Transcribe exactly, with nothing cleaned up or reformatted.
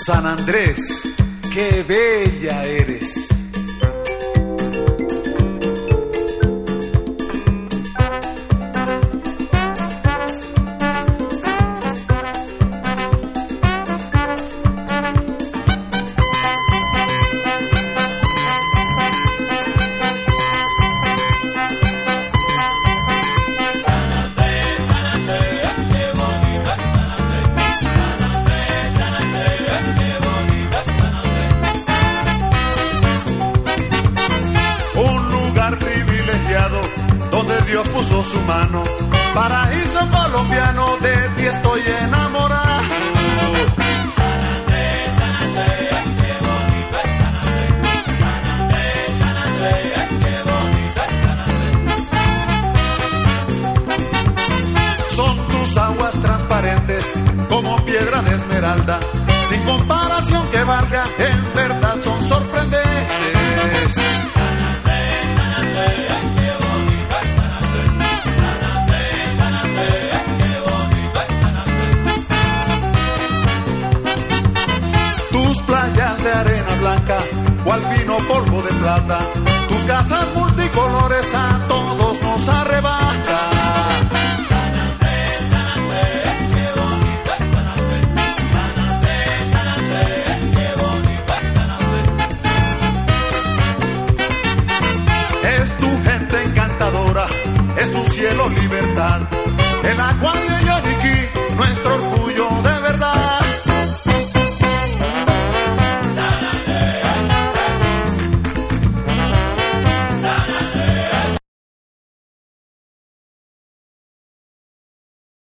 San Andrés, qué bella eres. Donde Dios puso su mano, paraíso colombiano, de ti estoy enamorado. San Andrés, San Andrés, qué bonito es San Andrés. San Andrés, San Andrés, qué bonito es San Andrés. Son tus aguas transparentes como piedra de esmeralda, sin comparación que valga, en verdad son sorprendentes. San Andrés, San Andrés, qué bonito es San Andrés. San Andrés, San Andrés, qué bonito es San Andrés. Tus playas de arena blanca, cual fino polvo de plata, tus casas multicolores a todos nos arrebatan.